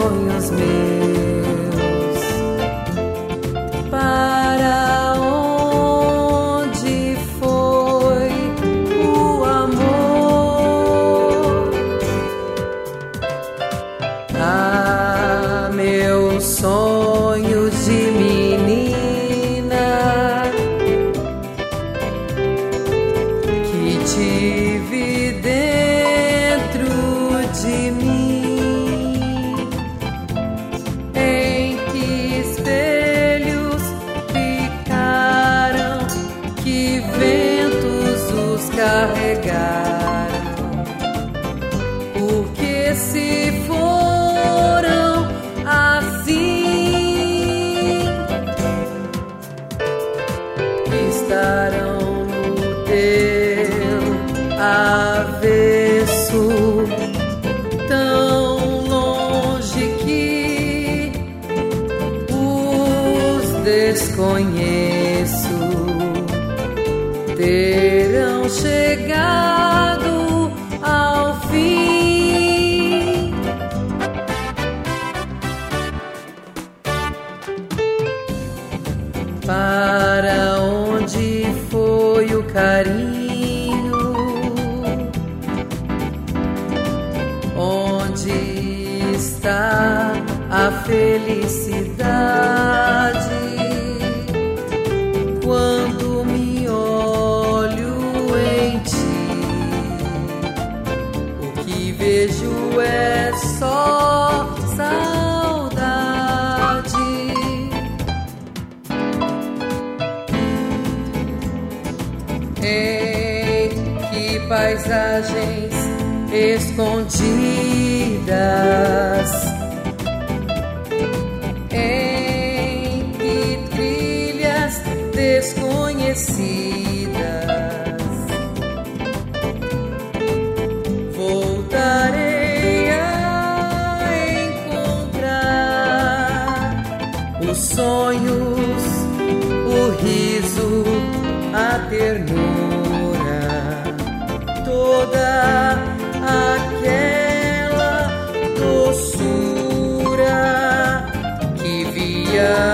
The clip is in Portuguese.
sonhos meus. Para onde foi o amor? Ah, meus sonhos de menina que tive dentro de mim, em que espelhos ficaram, que ventos os carregaram, porque se foram assim, estarão no teu avesso, tão longe que os desconheço, terão chegado ao fim. Para onde foi o carinho? Onde está a felicidade? Quando me olho em ti, o que vejo é só saudade. Em que paisagens escondidas, em que trilhas desconhecidas, voltarei a encontrar os sonhos, o riso, a ternura, toda aquela doçura que via